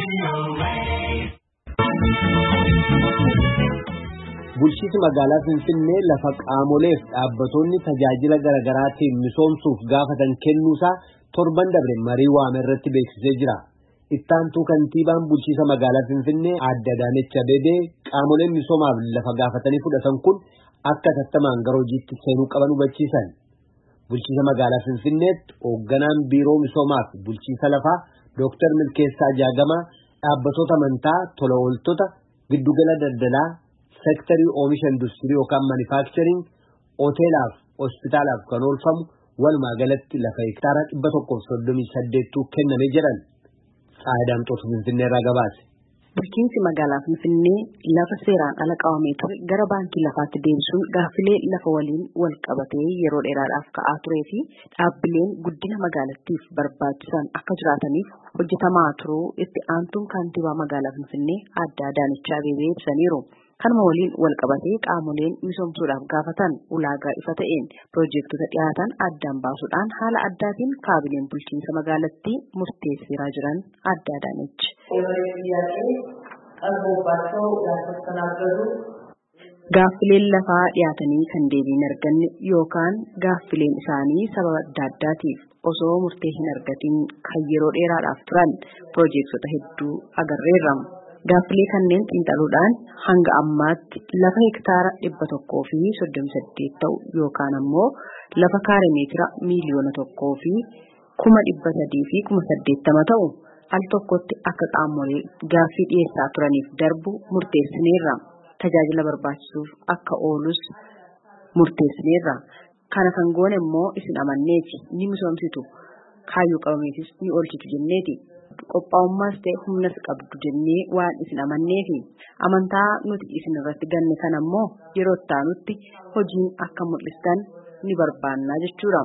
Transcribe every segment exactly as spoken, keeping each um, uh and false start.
Bulchiinsi magaalaa Finfinnee lafa qaamoleef dhaabbattoonni tajaajila garaagaraatiin misoomsuuf gaafatan kennuusaa torban dabre marii waame irratti beeksisee jira. Ittaantuu kantiibaan bulchiinsa magaalaa Finfinnee Aadde Adaanech Abeebee qaamoleen misoomaaf lafa gaafatanii fudhatan kun akka tattamaan gara hojiitti seenuu qaban hubachiisan. Bulchiinsa magaalaa Finfinneetti hoogganaan biiroo misoomaaf bulchiinsa lafaa Dooktar Milkeessaa Jaagamaa dhaabbattoota amantaa, tola ooltota, giddugala daldalaa, sektarii oomisha industirii yookaan manufacturing, hoteelaaf, hospitaalaaf kan oolfamu walumaa galatti lafa hektaara dhibba tokkoof soddomii saddeettu kennamee jedhan. Faayidaan xootu Finfinnee irraa gabaase. Bulchiinsi magaalaa Finfinnee lafa seeraan ala qabamee ture gara baankii lafaatti deebisuun gaaffilee lafa waliin wal qabatee yeroo dheeraadhaaf ka'aa turee fi dhaabbileen guddina magaalattiif barbaachisan akka jiraataniif hojjetamaa turuu itti aantuun kantiibaa magaalaa Finfinnee Aadde Adaanech Abeebee ibsaniiru. Kanuma waliin wal qabatee qaamoleen misoomsuudhaaf gaafatan ulaagaa ifa ta'een piroojektota dhiyaatan addaan baasuudhaan haala addaatiin kaabineen bulchiinsa magaalattii murteessiraa jiran Aadde Adaanech. Gaaffileen lafaa dhiyaatanii kan deebii hin arganne yookaan gaaffileen isaanii sababa adda addaatiif osoo murtee hin argatiin kan yeroo dheeraadhaaf turan piroojektota hedduu agarreerra. Gaaffilee kanneen xiinxaluudhaan hanga ammaatti lafa hektaara dhibba tokkoo fi soddomii saddeet ta'u yookaan ammoo lafa kaaree meetira miiliyoona tokkoo fi kuma dhibba sadii fi kuma saddeettama ta'u al tokkotti akka qaamolee gaaffii dhiyeessaa turaniif darbu murteessineerra. Tajaajila barbaachisuuf akka oolus murteessineerra. Kana kan goone immoo isin amanneeti ni misoomsitu kaayyoo qabameefis ni oolchitu jenneeti. Qophaa'ummaas ta'e humnas qabdu jennee waan isin amanneefi amantaa nuti isin irratti ganne kan ammoo yeroo taanutti hojiin akka mul'istan ni barbaannaa jechuudha.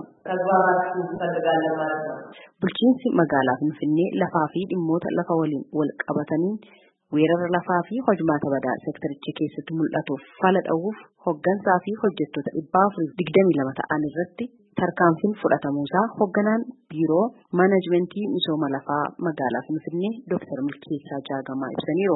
Bulchiinsi magaalaa Finfinnee lafaa fi dhimmoota lafa waliin wal qabataniin weerara lafaa fi hojmaata badaa sektaricha keessatti mul'atuuf fala dha'uuf hoggansaa fi hojjettoota dhibba afurii digdamii lama ta'an irratti tarkaanfiin fudhatamuusaa hoogganaan biiroo maanajimentii misooma lafaa magaalaa Finfinnee Dooktar Milkeessaa Jaagamaa ibsaniiru.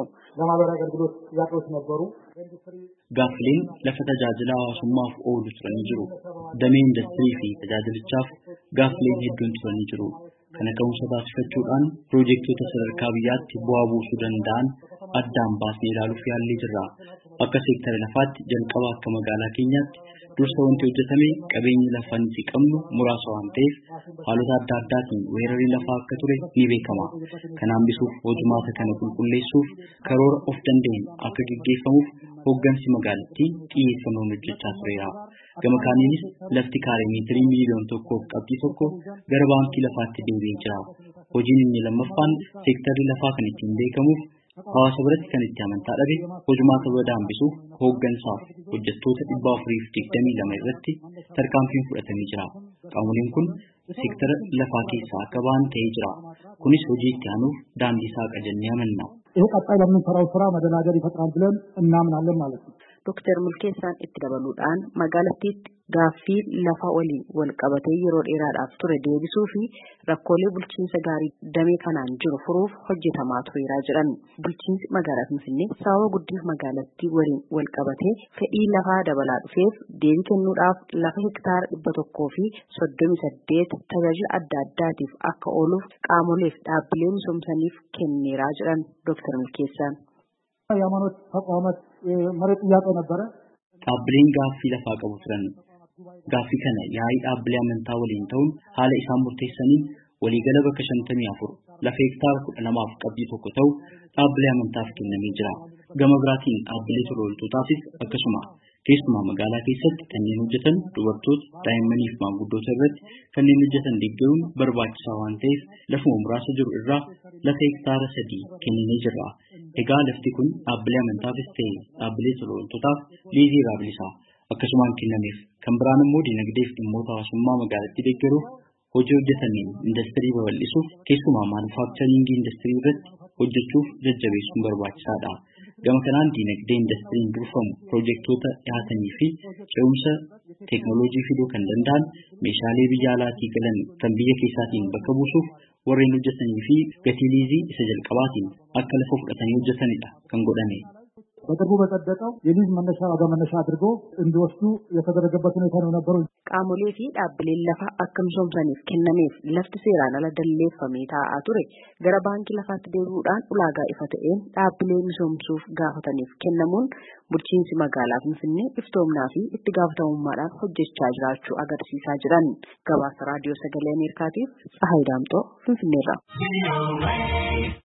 Gaaffileen lafa tajaajila hawaasummaaf oolu turanii jiru. Damee industirii fi tajaajilichaaf gaaffileen hedduun turanii jiru. Kana ka'umsa taasifachuudhaan piroojektota sadarkaa biyyaatti bu'aa buusuu danda'an addaan baasnee ilaaluuf yaallee jirra. Akka seektara lafaatti jalqaba akka magaalaa keenyaatti dursa wanti hojjetame qabeenyi lafaa nuti qabnu muraasa waan ta'eef haalota adda addaatiin weerarri lafaa akka ture ni beekama. Kana hambisuuf hojimaata kana qulqulleessuuf karoora of danda'een akka gaggeeffamuuf hooggansi magaalattii xiyyeeffannoon hojjechaa tureera. Gama kaaniinis lafti kaaree meetirii miiliyoona tokkoof qabxii tokko gara baankii lafaatti deebi'ee jira. Hojiin inni lammaffaan seektarri lafaa kan ittiin beekamuuf hawaasa biratti kan itti amantaa dhabe hojimaata badaa hambisuuf hooggansaaf hojjettoota dhibba afuriif digdamii lama irratti tarkaanfiin fudhatamee jira. Qaamoleen kun seektara lafaa keessaa akka ba'an ta'ee jira. Kunis hojii itti aanuuf daandii saaqa jennee amanna. ይሄ ቀጣይ ለምንሰራው ስራ መደላደል ይፈጥራል ብለን እናምናለን ማለት ነው። Dooktar Milkeessaan itti dabaluudhaan magaalattiitti gaaffii lafa waliin wal qabatee yeroo dheeraadhaaf ture deebisuu fi rakkoolee bulchiinsa gaarii damee kanaan jiru furuuf hojjetamaa tureera jedhan. Bulchiinsi magaalaa Finfinnee sababa guddina magaalattii waliin wal qabatee fedhii lafaa dabalaa dhufeef deebii kennuudhaaf lafa hektaara dhibba tokkoo fi soddomii saddeet tajaajila adda addaatiif akka ooluuf qaamoleef dhaabbilee misoomsaniif kenneera jedhan Dooktar Milkeessaan. የሃይማኖት ተቋማት መሬት ጥያቄ ነበረ። dhaabbileen gaaffii lafaa qabu turan. Gaaffii kana yaa'ii dhaabbilee amantaa waliin ta'uun haala isaan murteessaniin waliigala bakka shantamii afur lafa hektaara kudha lamaaf qabxii tokko ta'u dhaabbilee amantaaf kennamee jira. Gama biraatiin dhaabbilee tola ooltotaafis akkasuma keessumaa magaalaa keessatti kanneen hojjetan dubartoota, daa'immanii fi maanguddoota irratti kanneen hojjetan deeggaruun barbaachisaa waan ta'eef lafuma muraasa jiru irraa lafa hektaara sadii kennamee jira. Egaa lafti kun dhaabbilee amantaafis ta'e dhaabbilee tola ooltotaaf liizii irraa bilisa akkasumaan kennameef. Kan biraan immoo dinagdee fi dhimmoota hawaasummaa magaalattii deeggaruuf hojii hojjetaniin industirii babal'isuuf keessumaa maanufaaktcharingii industirii irratti hojjechuuf jajjabeessuun barbaachisaadha. Gama kanaan dinagdee industiriin durfamu piroojektota dhiyaatanii fi ce'umsa teeknooloojii fiduu kan danda'an meeshaalee biyya alaatii galan kan biyya keessaatiin bakka buusuuf warreen hojjetanii fi gatii liizii isa jalqabaatiin akka lafa fudhatanii hojjetanidha kan godhame. በቅርቡ በጸደቀው የሊዝ መነሻ ዋጋ መነሻ አድርጎ እንዲወስዱ የተደረገበት ሁኔታ ነው ነበሩ። Qaamolee fi dhaabbileen lafa akka misoomsaniif kennameef lafti seeraan ala dalleeffamee taa'aa ture gara baankii lafaatti deebi'uudhaan ulaagaa ifa ta'een dhaabbilee misoomsuuf gaafataniif kennamuun bulchiinsi magaalaa Finfinnee iftoomnaa fi itti gaafatamummaadhaan hojjechaa jiraachuu agarsiisaa jiran. Gabaasa raadiyoo sagalee Ameerikaatiif Tsahaay Daamxoo Finfinneerraa.